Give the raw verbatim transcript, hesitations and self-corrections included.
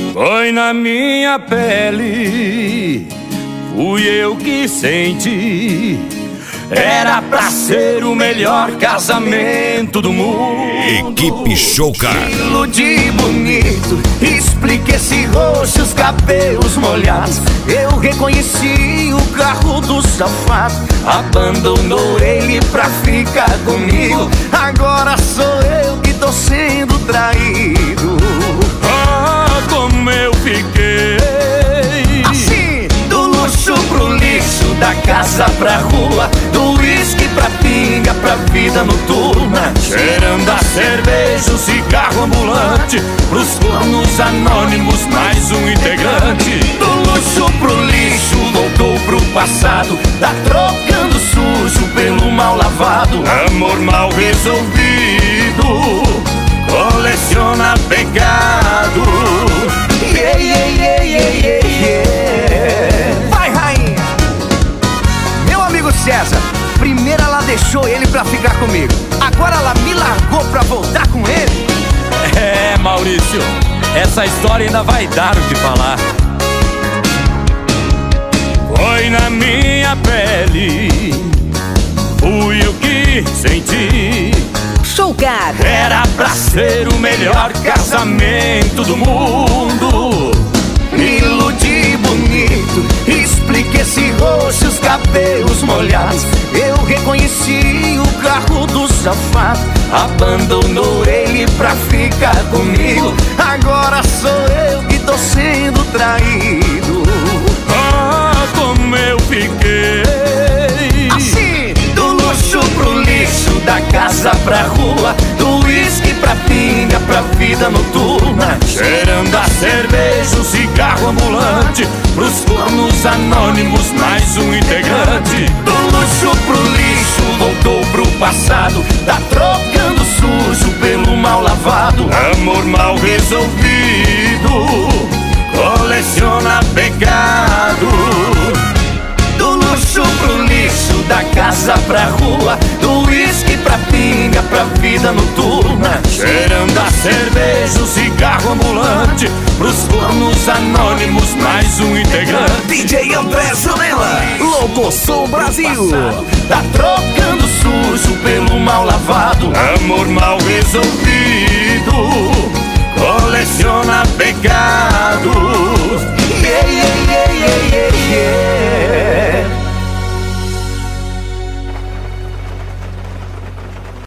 Foi na minha pele, fui eu que senti. Era pra ser o melhor casamento do mundo. Equipe Showcar. Iludi bonito, explique esse rosto, os cabelos molhados. Eu reconheci o carro do safado. Abandonou ele pra ficar comigo. Agora sou eu que tô sendo traído. Ah, como eu fiquei assim, do luxo pro lixo, da casa pra rua, do uísque pra pinga, pra vida noturna. cheirando a cerveja, o cigarro ambulante, pros cornos anônimos, mais um integrante. Do luxo pro lixo, voltou pro passado. Tá trocando sujo pelo mal lavado. Amor mal resolvido, coleciona pecado. Yeah, yeah, yeah, yeah, yeah, yeah. Vai, rainha! Meu amigo César, primeiro ela deixou ele pra ficar comigo. Agora ela me largou pra voltar com ele. É, Maurício, essa história ainda vai dar o que falar. Foi na minha pele, fui eu que senti. Showcar. Era pra ser o melhor casamento do mundo. Me iludi bonito, explique esse rosto, os cabelos molhados. Eu reconheci o carro do safado. Abandonou ele pra ficar comigo. Agora sou eu que tô sendo traído. Ah, como eu fiquei assim, do luxo pro lixo, da casa pra rua, do uísque pra pinga, pra vida noturna. cheirando a cerveja, o cigarro ambulante, pros cornos anônimos, mais um integrante. Do luxo pro lixo, voltou pro passado. Tá trocando sujo pelo mal lavado. Amor mal resolvido, coleciona pecado. Do luxo pro lixo, da casa pra rua, do uísque pra pinga, pra vida noturna. cheirando a cerveja, o cigarro ambulante, pros cornos anônimos, mais um integrante. D J André Zanella, Locoção Brasil. Tá trocando sujo pelo mal lavado. Amor mal resolvido, coleciona pecado.